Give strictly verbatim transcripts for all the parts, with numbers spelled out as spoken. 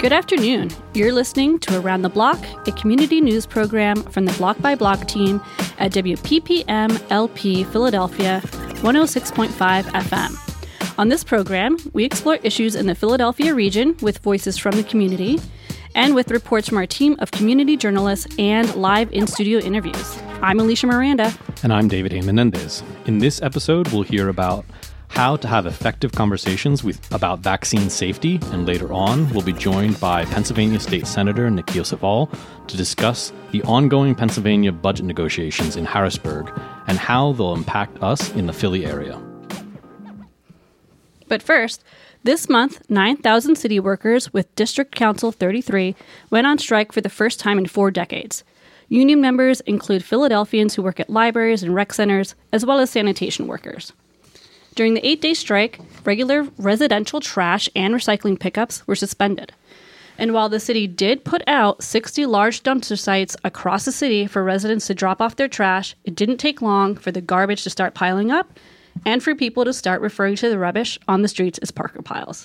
Good afternoon. You're listening to Around the Block, a community news program from the Block by Block team at W P P M L P Philadelphia one oh six point five F M. On this program, we explore issues in the Philadelphia region with voices from the community and with reports from our team of community journalists and live in-studio interviews. I'm Alicia Miranda. And I'm David A. Menendez. In this episode, we'll hear about how to have effective conversations with about vaccine safety, and later on, we'll be joined by Pennsylvania State Senator Nikhil Sawant to discuss the ongoing Pennsylvania budget negotiations in Harrisburg and how they'll impact us in the Philly area. But first, this month, nine thousand city workers with District Council thirty-three went on strike for the first time in four decades. Union members include Philadelphians who work at libraries and rec centers, as well as sanitation workers. During the eight-day strike, regular residential trash and recycling pickups were suspended. And while the city did put out sixty large dumpster sites across the city for residents to drop off their trash, it didn't take long for the garbage to start piling up and for people to start referring to the rubbish on the streets as Parker piles.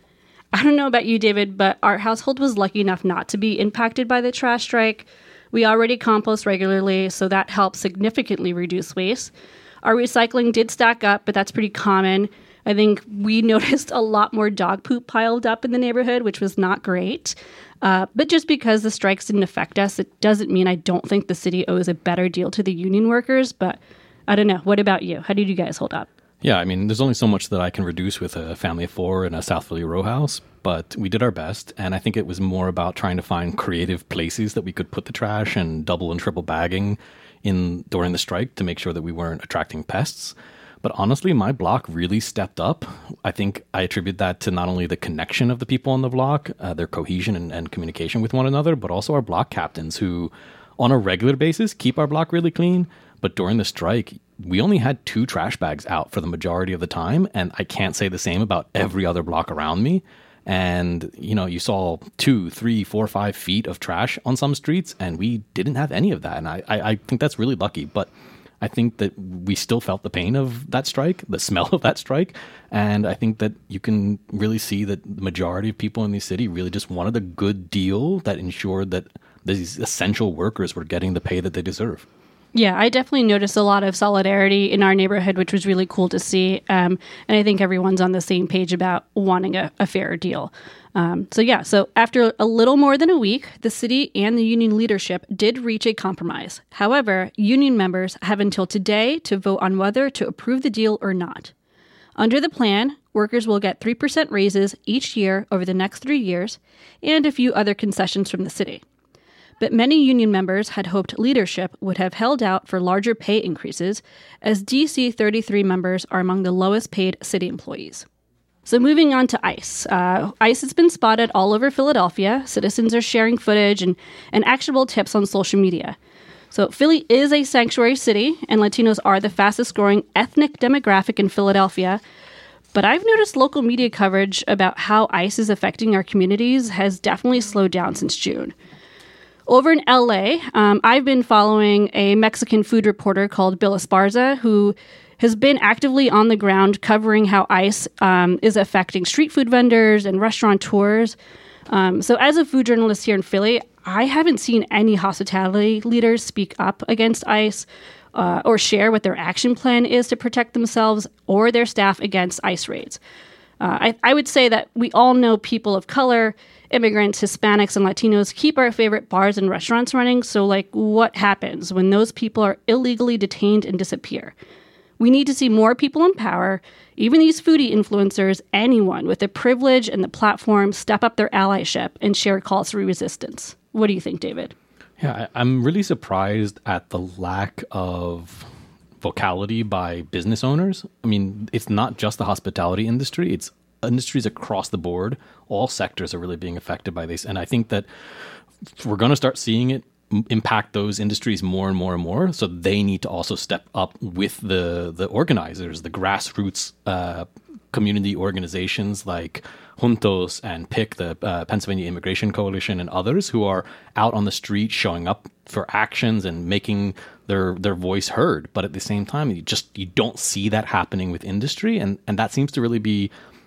I don't know about you, David, but our household was lucky enough not to be impacted by the trash strike. We already compost regularly, so that helps significantly reduce waste. Our recycling did stack up, but that's pretty common. I think we noticed a lot more dog poop piled up in the neighborhood, which was not great. Uh, but just because the strikes didn't affect us, it doesn't mean I don't think the city owes a better deal to the union workers. But I don't know. What about you? How did you guys hold up? Yeah, I mean, there's only so much that I can reduce with a family of four in a South Philly row house, but we did our best. And I think it was more about trying to find creative places that we could put the trash and double and triple bagging in during the strike to make sure that we weren't attracting pests. But honestly, my block really stepped up. I think I attribute that to not only the connection of the people on the block, uh, their cohesion and, and communication with one another, but also our block captains who, on a regular basis, keep our block really clean. But during the strike, we only had two trash bags out for the majority of the time. And I can't say the same about every other block around me. And, you know, you saw two, three, four, five feet of trash on some streets, and we didn't have any of that. And I, I, I think that's really lucky. But I think that we still felt the pain of that strike, the smell of that strike. And I think that you can really see that the majority of people in the city really just wanted a good deal that ensured that these essential workers were getting the pay that they deserve. Yeah, I definitely noticed a lot of solidarity in our neighborhood, which was really cool to see. Um, and I think everyone's on the same page about wanting a, a fair deal. Um, so yeah, so after a little more than a week, the city and the union leadership did reach a compromise. However, union members have until today to vote on whether to approve the deal or not. Under the plan, workers will get three percent raises each year over the next three years and a few other concessions from the city. But many union members had hoped leadership would have held out for larger pay increases, as D C thirty-three members are among the lowest paid city employees. So moving on to ICE. Uh, ICE has been spotted all over Philadelphia. Citizens are sharing footage and, and actionable tips on social media. So Philly is a sanctuary city, and Latinos are the fastest growing ethnic demographic in Philadelphia. But I've noticed local media coverage about how ICE is affecting our communities has definitely slowed down since June. Over in L A, um, I've been following a Mexican food reporter called Bill Esparza, who has been actively on the ground covering how ICE um, is affecting street food vendors and restaurateurs. Um, so as a food journalist here in Philly, I haven't seen any hospitality leaders speak up against ICE uh, or share what their action plan is to protect themselves or their staff against ICE raids. Uh, I, I would say that we all know people of color, immigrants, Hispanics, and Latinos keep our favorite bars and restaurants running. So, like, what happens when those people are illegally detained and disappear? We need to see more people in power, even these foodie influencers, anyone with the privilege and the platform, step up their allyship and share calls for resistance. What do you think, David? Yeah, I'm really surprised at the lack of vocality by business owners. I mean, it's not just the hospitality industry. It's industries across the board. All sectors are really being affected by this. And I think that we're going to start seeing it impact those industries more and more and more. So they need to also step up with the, the organizers, the grassroots uh, community organizations like Juntos and PIC, the uh, Pennsylvania Immigration Coalition, and others who are out on the street showing up for actions and making their their voice heard. But at the same time, you just you don't see that happening with industry, and and that seems to really be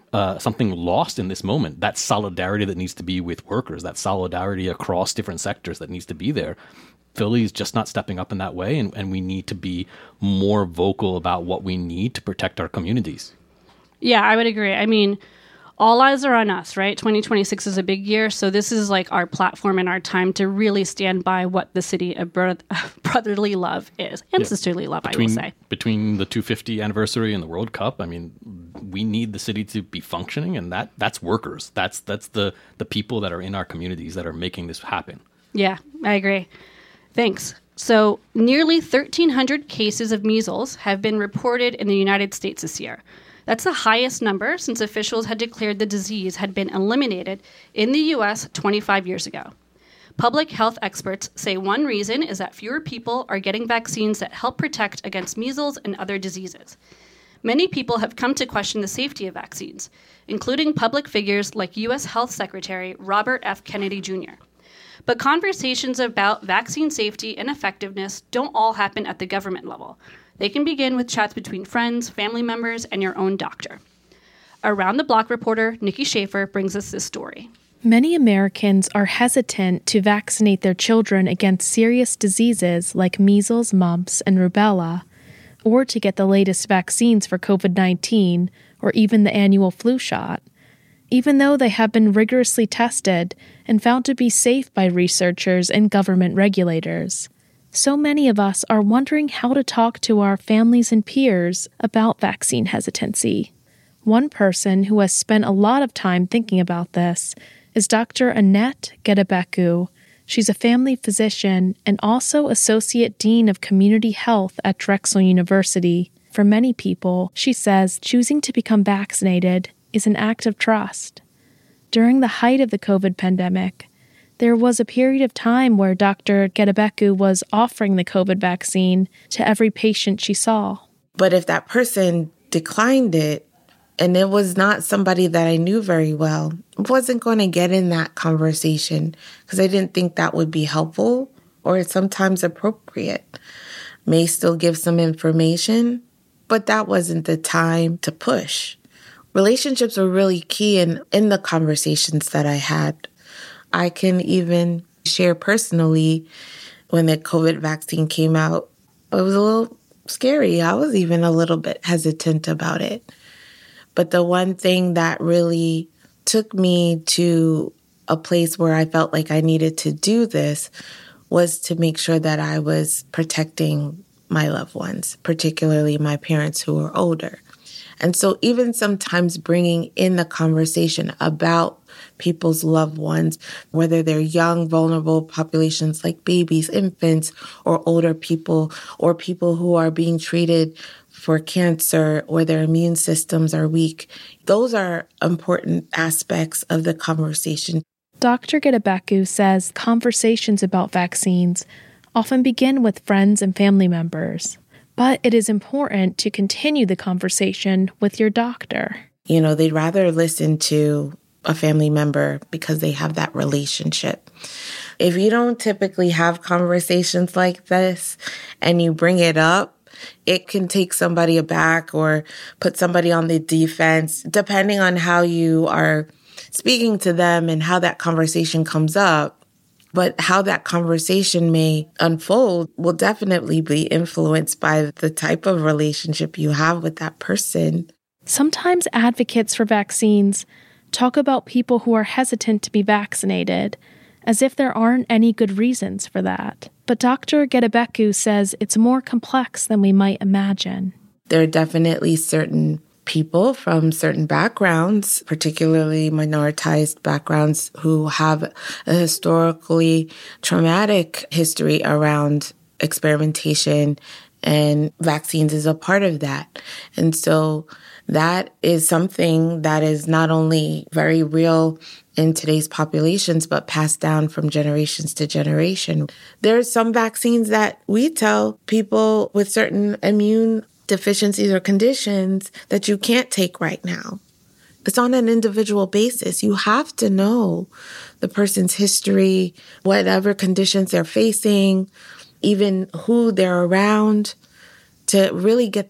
uh, something lost in this moment. That solidarity that needs to be with workers, that solidarity across different sectors that needs to be there. Philly is just not stepping up in that way, and, and we need to be more vocal about what we need to protect our communities. Yeah, I would agree. I mean, all eyes are on us, right? twenty twenty-six is a big year, so this is like our platform and our time to really stand by what the city of bro- brotherly love is, and yeah. sisterly love, between, I will say. Between the two hundred fiftieth anniversary and the World Cup, I mean, we need the city to be functioning, and that that's workers. That's that's the, the people that are in our communities that are making this happen. Yeah, I agree. Thanks. So nearly thirteen hundred cases of measles have been reported in the United States this year. That's the highest number since officials had declared the disease had been eliminated in the U S twenty-five years ago. Public health experts say one reason is that fewer people are getting vaccines that help protect against measles and other diseases. Many people have come to question the safety of vaccines, including public figures like U S Health Secretary Robert F. Kennedy Junior But conversations about vaccine safety and effectiveness don't all happen at the government level. They can begin with chats between friends, family members, and your own doctor. Around the Block reporter Nikki Schaefer brings us this story. Many Americans are hesitant to vaccinate their children against serious diseases like measles, mumps, and rubella, or to get the latest vaccines for covid nineteen or even the annual flu shot, even though they have been rigorously tested and found to be safe by researchers and government regulators. So many of us are wondering how to talk to our families and peers about vaccine hesitancy. One person who has spent a lot of time thinking about this is Doctor Annette Gedebeku. She's a family physician and also Associate Dean of Community Health at Drexel University. For many people, she says choosing to become vaccinated is an act of trust. During the height of the COVID pandemic, there was a period of time where Doctor Gedebeku was offering the COVID vaccine to every patient she saw. But if that person declined it, and it was not somebody that I knew very well, I wasn't going to get in that conversation because I didn't think that would be helpful or sometimes appropriate. May still give some information, but that wasn't the time to push. Relationships were really key in, in the conversations that I had. I can even share personally, when the COVID vaccine came out, it was a little scary. I was even a little bit hesitant about it. But the one thing that really took me to a place where I felt like I needed to do this was to make sure that I was protecting my loved ones, particularly my parents who were older. And so even sometimes bringing in the conversation about people's loved ones, whether they're young, vulnerable populations like babies, infants, or older people, or people who are being treated for cancer or their immune systems are weak, those are important aspects of the conversation. Doctor Gedebeku says conversations about vaccines often begin with friends and family members. But it is important to continue the conversation with your doctor. You know, they'd rather listen to a family member because they have that relationship. If you don't typically have conversations like this and you bring it up, it can take somebody aback or put somebody on the defense, depending on how you are speaking to them and how that conversation comes up. But how that conversation may unfold will definitely be influenced by the type of relationship you have with that person. Sometimes advocates for vaccines talk about people who are hesitant to be vaccinated, as if there aren't any good reasons for that. But Doctor Gedebeku says it's more complex than we might imagine. There are definitely certain people from certain backgrounds, particularly minoritized backgrounds, who have a historically traumatic history around experimentation, and vaccines is a part of that. And so that is something that is not only very real in today's populations, but passed down from generations to generation. There are some vaccines that we tell people with certain immune deficiencies or conditions that you can't take right now. It's on an individual basis. You have to know the person's history, whatever conditions they're facing, even who they're around, to really get the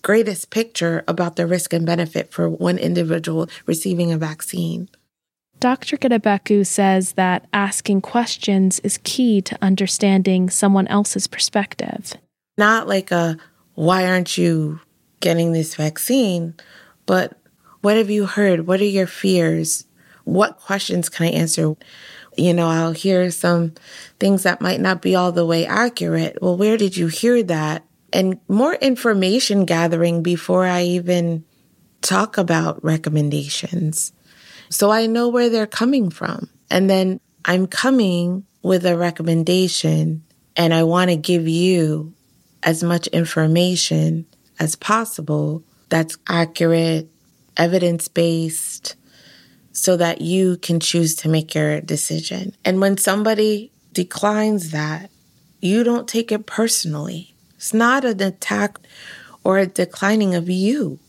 greatest picture about the risk and benefit for one individual receiving a vaccine. Doctor Gedebekwu says that asking questions is key to understanding someone else's perspective. Not like a, why aren't you getting this vaccine? But what have you heard? What are your fears? What questions can I answer? You know, I'll hear some things that might not be all the way accurate. Well, where did you hear that? And more information gathering before I even talk about recommendations. So I know where they're coming from. And then I'm coming with a recommendation, and I want to give you as much information as possible that's accurate, evidence-based, so that you can choose to make your decision. And when somebody declines that, you don't take it personally. It's not an attack or a declining of you.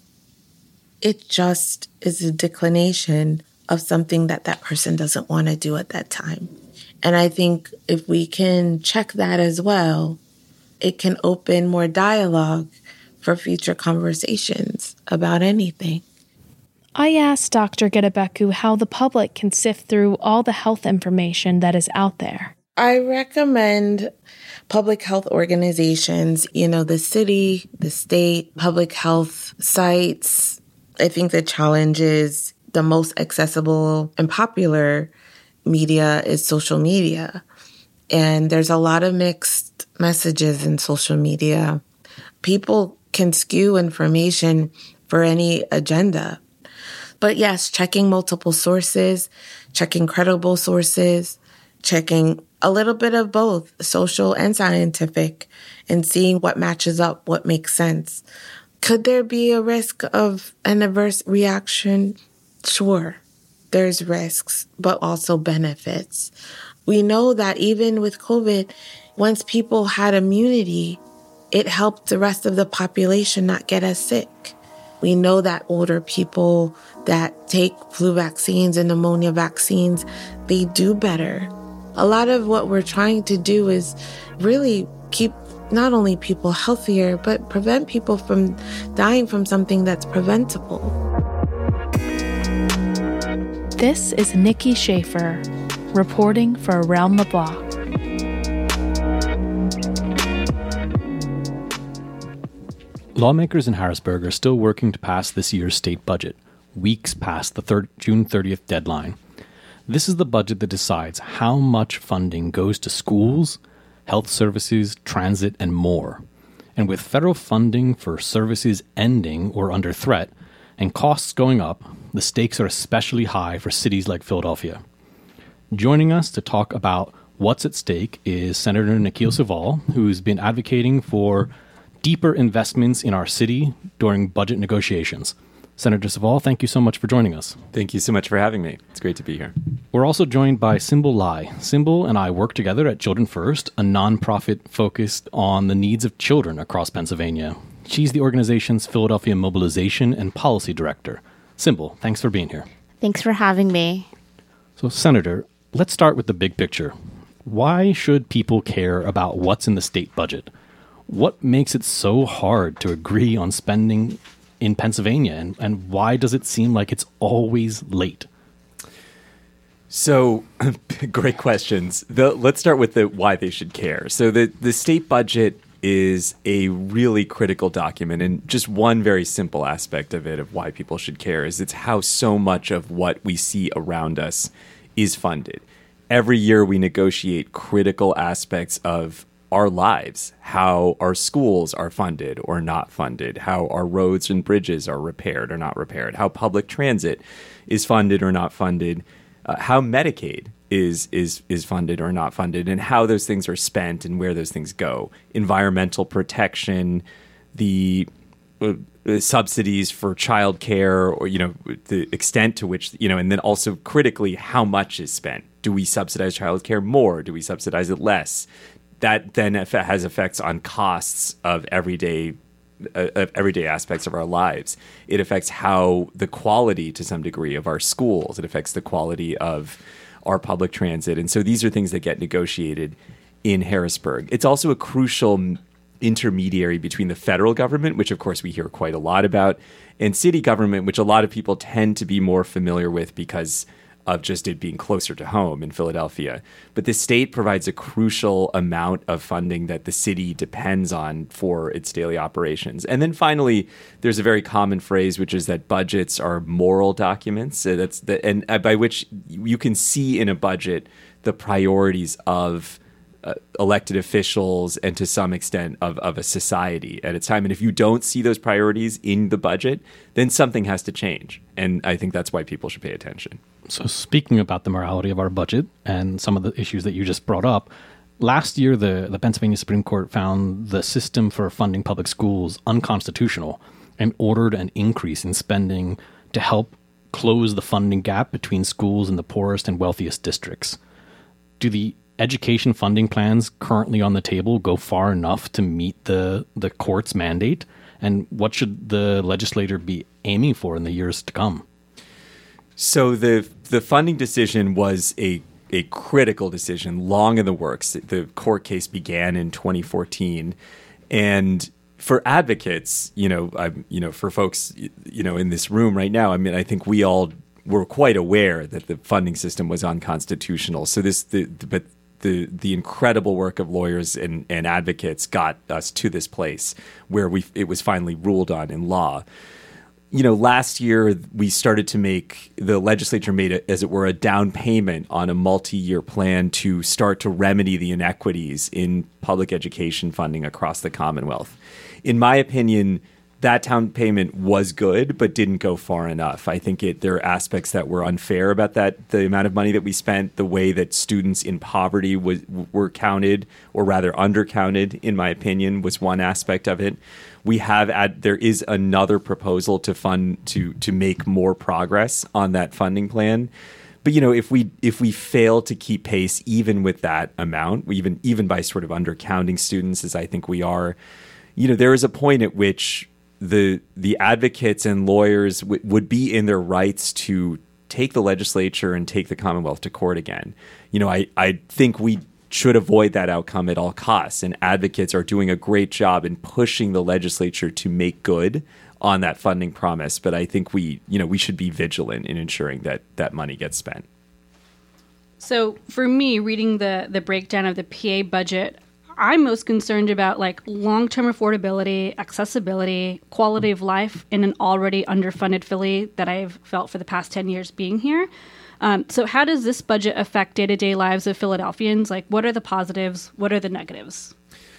It just is a declination of something that that person doesn't want to do at that time. And I think if we can check that as well, it can open more dialogue for future conversations about anything. I asked Doctor Gedebekwu how the public can sift through all the health information that is out there. I recommend public health organizations, you know, the city, the state, public health sites. I think the challenge is the most accessible and popular media is social media. And there's a lot of mixed messages in social media. People can skew information for any agenda. But yes, checking multiple sources, checking credible sources, checking a little bit of both social and scientific, and seeing what matches up, what makes sense. Could there be a risk of an adverse reaction? Sure, there's risks, but also benefits. We know that even with COVID, once people had immunity, it helped the rest of the population not get as sick. We know that older people that take flu vaccines and pneumonia vaccines, they do better. A lot of what we're trying to do is really keep not only people healthier, but prevent people from dying from something that's preventable. This is Nikki Schaefer, reporting for Around the Block. Lawmakers in Harrisburg are still working to pass this year's state budget, weeks past the third, June thirtieth deadline. This is the budget that decides how much funding goes to schools, health services, transit, and more. And with federal funding for services ending or under threat, and costs going up, the stakes are especially high for cities like Philadelphia. Joining us to talk about what's at stake is Senator Nikhil Sawal, who's been advocating for deeper investments in our city during budget negotiations. Senator Sawal, thank you so much for joining us. Thank you so much for having me. It's great to be here. We're also joined by Symbol Lai. Symbol and I work together at Children First, a nonprofit focused on the needs of children across Pennsylvania. She's the organization's Philadelphia Mobilization and Policy Director. Symbol, thanks for being here. Thanks for having me. So, Senator, let's start with the big picture. Why should people care about what's in the state budget? What makes it so hard to agree on spending in Pennsylvania, and, and why does it seem like it's always late? So, great questions. The, let's start with the why they should care. So the, the state budget is a really critical document, and just one very simple aspect of it of why people should care is it's how so much of what we see around us is funded. Every year we negotiate critical aspects of our lives, how our schools are funded or not funded, how our roads and bridges are repaired or not repaired, how public transit is funded or not funded, uh, how Medicaid is is is funded or not funded, and how those things are spent and where those things go. Environmental protection, the uh, subsidies for childcare, or you know the extent to which you know, and then also critically how much is spent. Do we subsidize childcare more? Do we subsidize it less? That then has effects on costs of everyday uh, of everyday aspects of our lives. It affects how the quality, to some degree, of our schools. It affects the quality of our public transit. And so these are things that get negotiated in Harrisburg. It's also a crucial intermediary between the federal government, which of course we hear quite a lot about, and city government, which a lot of people tend to be more familiar with because of just it being closer to home in Philadelphia. But the state provides a crucial amount of funding that the city depends on for its daily operations. And then finally, there's a very common phrase, which is that budgets are moral documents. So that's the, and by which you can see in a budget the priorities of uh, elected officials and to some extent of, of a society at its time. And if you don't see those priorities in the budget, then something has to change. And I think that's why people should pay attention. So speaking about the morality of our budget and some of the issues that you just brought up, last year the, the Pennsylvania Supreme Court found the system for funding public schools unconstitutional and ordered an increase in spending to help close the funding gap between schools in the poorest and wealthiest districts. Do the education funding plans currently on the table go far enough to meet the, the court's mandate? And what should the legislature be aiming for in the years to come? So the the funding decision was a a critical decision, long in the works. The court case began in twenty fourteen, and for advocates, you know, I, you know, for folks, you know, in this room right now, I mean, I think we all were quite aware that the funding system was unconstitutional. So this, the, the but the the incredible work of lawyers and, and advocates got us to this place where we it was finally ruled on in law. You know, last year we started to make, the legislature made it, as it were, a down payment on a multi-year plan to start to remedy the inequities in public education funding across the Commonwealth. In my opinion, that down payment was good, but didn't go far enough. I think it there are aspects that were unfair about that, the amount of money that we spent, the way that students in poverty was, were counted, or rather undercounted, in my opinion, was one aspect of it. We have ad, there is another proposal to fund to to make more progress on that funding plan. But you know, if we if we fail to keep pace even with that amount, even even by sort of undercounting students, as I think we are, you know, there is a point at which the the advocates and lawyers w- would be in their rights to take the legislature and take the Commonwealth to court again. You know, I, I think we should avoid that outcome at all costs. And advocates are doing a great job in pushing the legislature to make good on that funding promise. But I think we, you know, we should be vigilant in ensuring that that money gets spent. So for me, reading the the breakdown of the P A budget, I'm most concerned about like long-term affordability, accessibility, quality of life in an already underfunded Philly that I've felt for the past ten years being here. Um, so how does this budget affect day-to-day lives of Philadelphians? Like, what are the positives? What are the negatives?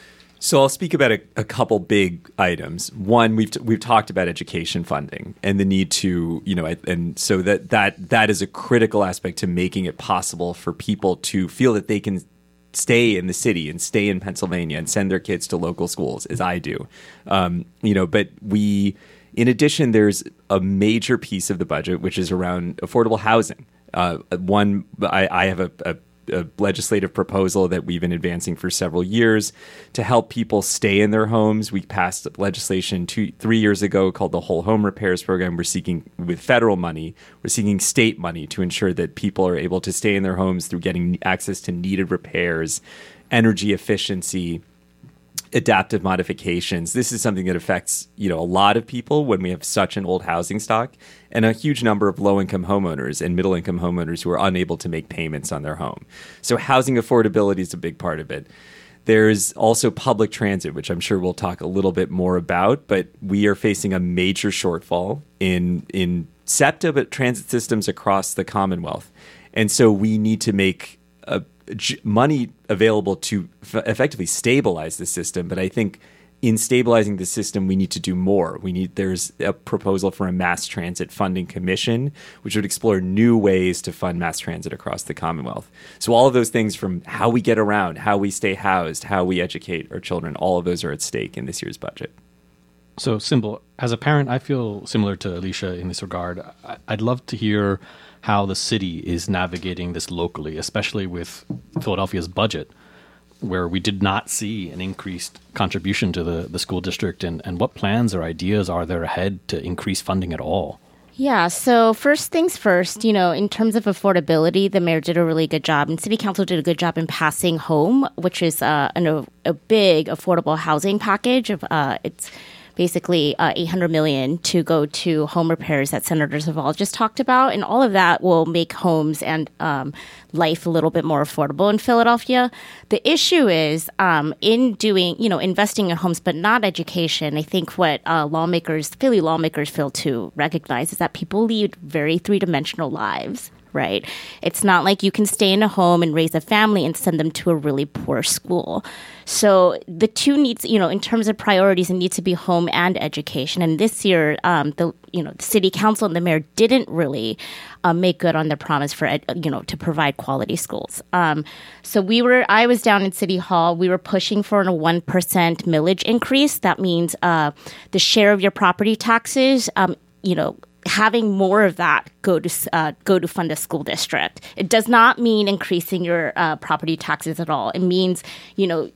So I'll speak about a, a couple big items. One, we've t- we've talked about education funding and the need to, you know, and so that that that is a critical aspect to making it possible for people to feel that they can stay in the city and stay in Pennsylvania and send their kids to local schools, as I do. Um, you know, but we, in addition, there's a major piece of the budget which is around affordable housing. Uh, one, I, I have a, a, a legislative proposal that we've been advancing for several years to help people stay in their homes. We passed legislation two, three years ago called the Whole Home Repairs Program. We're seeking, with federal money, we're seeking state money to ensure that people are able to stay in their homes through getting access to needed repairs, energy efficiency, adaptive modifications. This is something that affects, you know, a lot of people when we have such an old housing stock, and a huge number of low-income homeowners and middle-income homeowners who are unable to make payments on their home. So housing affordability is a big part of it. There's also public transit, which I'm sure we'll talk a little bit more about, but we are facing a major shortfall in in SEPTA, but transit systems across the Commonwealth. And so we need to make a money available to f- effectively stabilize the system. But I think in stabilizing the system, we need to do more. We need there's a proposal for a mass transit funding commission, which would explore new ways to fund mass transit across the Commonwealth. So all of those things, from how we get around, how we stay housed, how we educate our children, all of those are at stake in this year's budget. So, Symbol, as a parent, I feel similar to Alicia in this regard. I'd love to hear how the city is navigating this locally, especially with Philadelphia's budget, where we did not see an increased contribution to the, the school district, and, and what plans or ideas are there ahead to increase funding at all? Yeah, so first things first, you know, in terms of affordability, the mayor did a really good job, and city council did a good job in passing HOME, which is uh, an, a big affordable housing package. Of uh, it's basically uh, eight hundred million dollars to go to home repairs that Senator Zaval just talked about, and all of that will make homes and um, life a little bit more affordable in Philadelphia. The issue is um, in doing, you know, investing in homes, but not education. I think what uh, lawmakers, Philly lawmakers fail to recognize is that people lead very three-dimensional lives. Right? It's not like you can stay in a home and raise a family and send them to a really poor school. So the two needs, you know, in terms of priorities, it needs to be home and education. And this year, um, the you know, the city council and the mayor didn't really uh, make good on their promise for, ed, you know, to provide quality schools. Um, so we were, I was down in City Hall. We were pushing for a one percent millage increase. That means uh, the share of your property taxes, um, you know, having more of that go to uh, go to fund a school district. It does not mean increasing your uh, property taxes at all. It means, you know,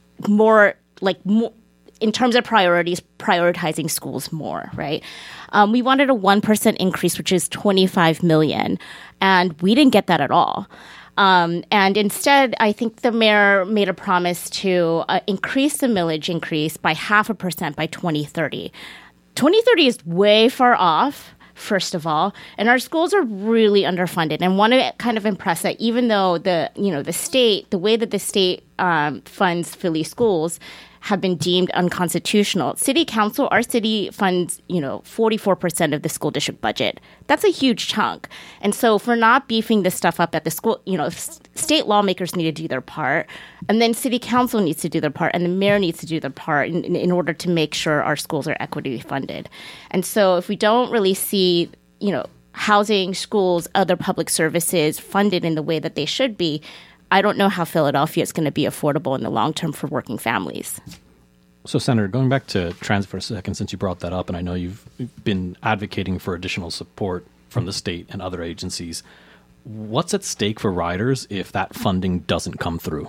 more like more in terms of priorities, prioritizing schools more, right? Um, we wanted a one percent increase, which is twenty-five million dollars, and we didn't get that at all. Um, and instead, I think the mayor made a promise to uh, increase the millage increase by half a percent by twenty thirty. twenty thirty is way far off, first of all, and our schools are really underfunded. And want to kind of impress that even though the, you know, the state, the way that the state um, funds Philly schools have been deemed unconstitutional. City council, our city funds, you know, forty-four percent of the school district budget. That's a huge chunk. And so for not beefing this stuff up at the school, you know, state lawmakers need to do their part, and then city council needs to do their part, and the mayor needs to do their part in, in, in order to make sure our schools are equity funded. And so if we don't really see, you know, housing, schools, other public services funded in the way that they should be, I don't know how Philadelphia is going to be affordable in the long term for working families. So, Senator, going back to transit for a second, since you brought that up, and I know you've been advocating for additional support from the state and other agencies, what's at stake for riders if that funding doesn't come through?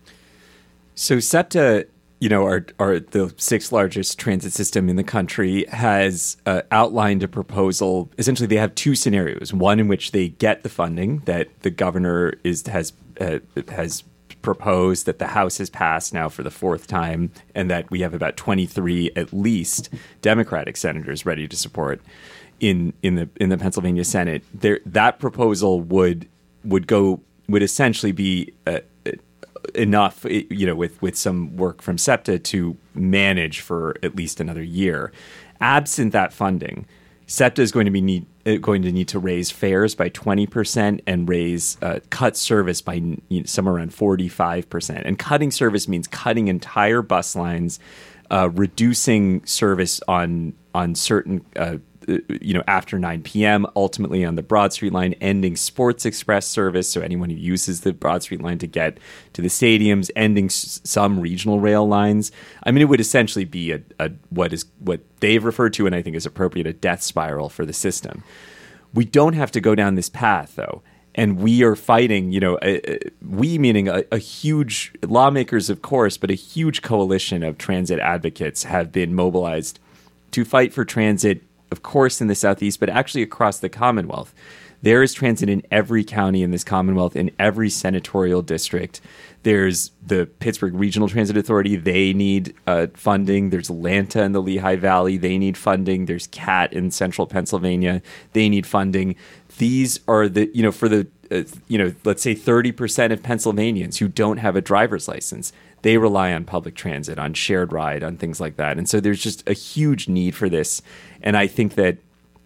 So SEPTA, you know, our, our the sixth largest transit system in the country, has uh, outlined a proposal. Essentially, they have two scenarios: one in which they get the funding that the governor is has uh, has proposed, that the House has passed now for the fourth time, and that we have about twenty-three at least Democratic senators ready to support in in the in the Pennsylvania Senate. There, that proposal would would go would essentially be uh, enough, you know, with with some work from SEPTA to manage for at least another year. Absent that funding, SEPTA is going to be need, going to need to raise fares by twenty percent and raise uh, cut service by you know, somewhere around forty-five percent. And cutting service means cutting entire bus lines, uh, reducing service on on certain uh, you know after nine p.m. ultimately on the Broad Street line, ending Sports Express service, so anyone who uses the Broad Street line to get to the stadiums, ending s- some regional rail lines. I mean, it would essentially be a, a what is what they've referred to, and I think is appropriate, a death spiral for the system. We don't have to go down this path, though. And we are fighting, you know, a, a, we meaning a, a huge, lawmakers, of course, but a huge coalition of transit advocates have been mobilized to fight for transit, of course, in the Southeast, but actually across the Commonwealth. There is transit in every county in this Commonwealth, in every senatorial district. There's the Pittsburgh Regional Transit Authority. They need uh, funding. There's Lanta in the Lehigh Valley. They need funding. There's C A T in central Pennsylvania. They need funding. These are the, you know, for the, uh, you know, let's say thirty percent of Pennsylvanians who don't have a driver's license. They rely on public transit, on shared ride, on things like that. And so there's just a huge need for this. And I think that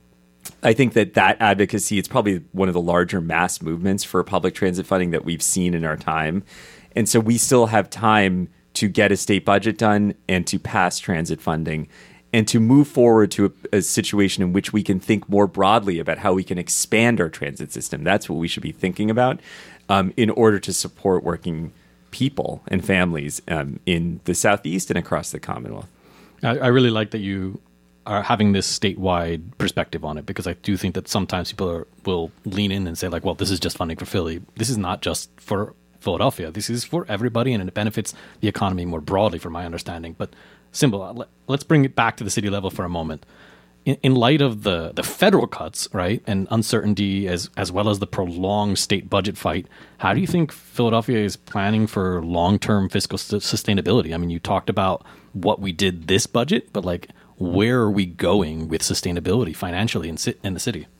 I think that that advocacy, it's probably one of the larger mass movements for public transit funding that we've seen in our time. And so we still have time to get a state budget done and to pass transit funding and to move forward to a, a situation in which we can think more broadly about how we can expand our transit system. That's what we should be thinking about um, in order to support working people and families um, in the Southeast and across the Commonwealth. I, I really like that you are having this statewide perspective on it, because I do think that sometimes people are, will lean in and say, like, well, this is just funding for Philly. This is not just for Philadelphia. This is for everybody, and it benefits the economy more broadly, from my understanding. But Symbol, let's bring it back to the city level for a moment. in, in light of the, the federal cuts, right, and uncertainty as, as well as the prolonged state budget fight, how do you think Philadelphia is planning for long-term fiscal st- sustainability? I mean, you talked about what we did this budget, but like, where are we going with sustainability financially in, in the city?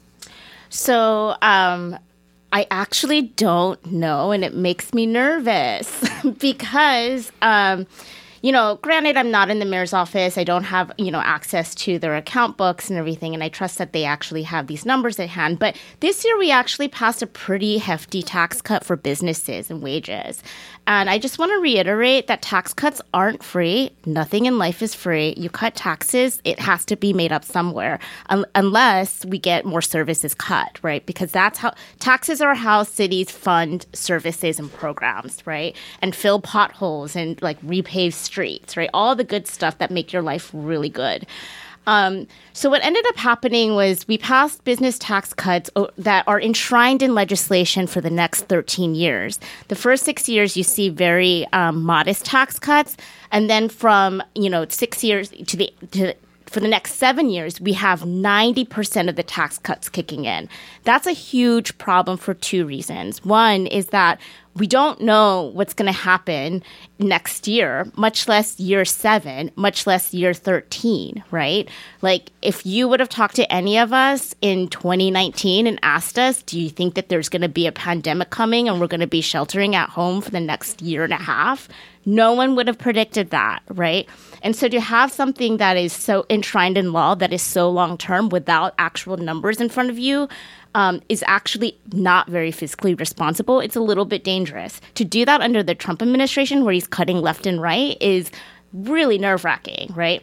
So um, I actually don't know, and it makes me nervous because, um, you know, granted, I'm not in the mayor's office. I don't have, you know, access to their account books and everything, and I trust that they actually have these numbers at hand. But this year, we actually passed a pretty hefty tax cut for businesses and wages. And I just want to reiterate that tax cuts aren't free. Nothing in life is free. You cut taxes, it has to be made up somewhere, un- unless we get more services cut, right? Because that's how taxes are how cities fund services and programs, right? And fill potholes and like repave streets, right? All the good stuff that make your life really good. Um, so what ended up happening was we passed business tax cuts that are enshrined in legislation for the next thirteen years. The first six years, you see very um, modest tax cuts. And then from, you know, six years to the to for the next seven years, we have ninety percent of the tax cuts kicking in. That's a huge problem for two reasons. One is that we don't know what's going to happen next year, much less year seven, much less year thirteen, right? Like, if you would have talked to any of us in twenty nineteen and asked us, do you think that there's going to be a pandemic coming and we're going to be sheltering at home for the next year and a half? No one would have predicted that, right? And so to have something that is so enshrined in law, that is so long-term without actual numbers in front of you, Um, is actually not very fiscally responsible. It's a little bit dangerous. To do that under the Trump administration, where he's cutting left and right, is really nerve-wracking, right?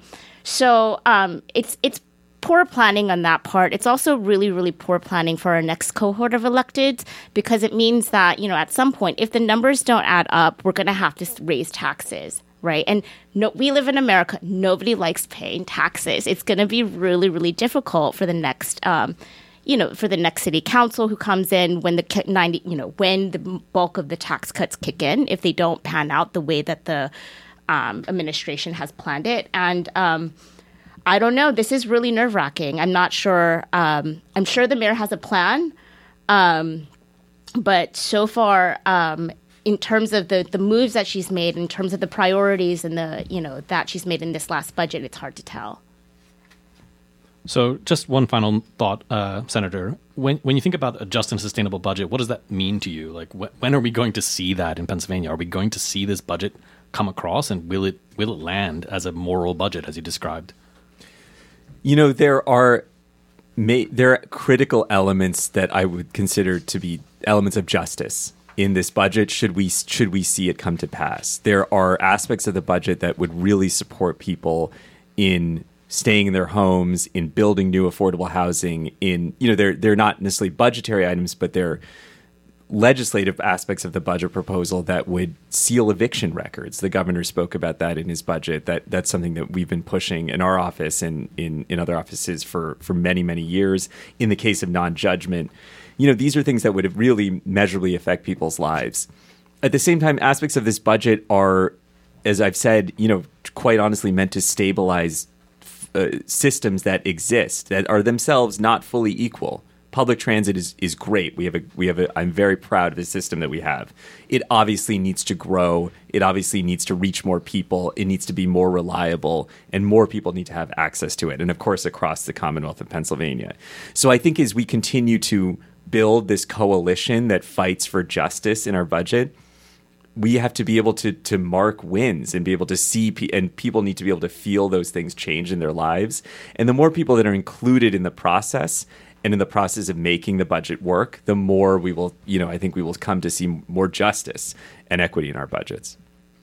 So um, it's it's poor planning on that part. It's also really, really poor planning for our next cohort of electeds, because it means that, you know, at some point, if the numbers don't add up, we're going to have to raise taxes. Right. And no, we live in America. Nobody likes paying taxes. It's going to be really, really difficult for the next um you know, for the next city council who comes in when the ninety, you know, when the bulk of the tax cuts kick in, if they don't pan out the way that the um, administration has planned it. And um, I don't know. This is really nerve wracking. I'm not sure. Um, I'm sure the mayor has a plan. Um, but so far, um, in terms of the, the moves that she's made, in terms of the priorities and the, you know, that she's made in this last budget, it's hard to tell. So just one final thought, uh, Senator. When when you think about a just and sustainable budget, what does that mean to you? Like, wh- when are we going to see that in Pennsylvania? Are we going to see this budget come across, and will it will it land as a moral budget, as you described? You know, there are ma- there are critical elements that I would consider to be elements of justice in this budget. Should we should we see it come to pass? There are aspects of the budget that would really support people in staying in their homes, in building new affordable housing, in, you know, they're they're not necessarily budgetary items, but they're legislative aspects of the budget proposal that would seal eviction records. The governor spoke about that in his budget. That that's something that we've been pushing in our office and in, in other offices for, for many, many years. In the case of non-judgment, you know, these are things that would really measurably affect people's lives. At the same time, aspects of this budget are, as I've said, you know, quite honestly meant to stabilize Uh, systems that exist that are themselves not fully equal. Public transit is is great. We have a we have a I'm very proud of the system that we have. It obviously needs to grow. It obviously needs to reach more people. It needs to be more reliable, and more people need to have access to it. And of course, across the Commonwealth of Pennsylvania. So I think as we continue to build this coalition that fights for justice in our budget, we have to be able to to mark wins and be able to see, pe- and people need to be able to feel those things change in their lives. And the more people that are included in the process and in the process of making the budget work, the more we will, you know, I think we will come to see more justice and equity in our budgets.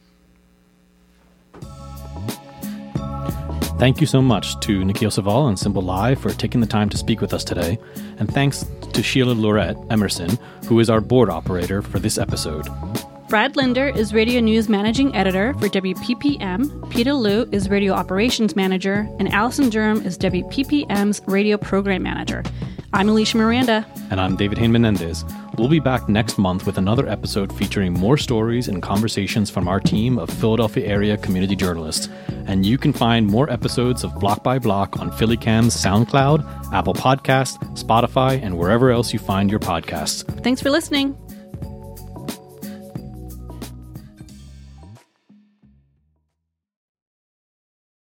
Thank you so much to Nikhil Saval and Symbol Live for taking the time to speak with us today. And thanks to Sheila Lorette Emerson, who is our board operator for this episode. Brad Linder is Radio News Managing Editor for W P P M, Peter Liu is Radio Operations Manager, and Allison Durham is W P P M's Radio Program Manager. I'm Alicia Miranda. And I'm David Hain Menendez. We'll be back next month with another episode featuring more stories and conversations from our team of Philadelphia area community journalists. And you can find more episodes of Block by Block on PhillyCam's SoundCloud, Apple Podcasts, Spotify, and wherever else you find your podcasts. Thanks for listening.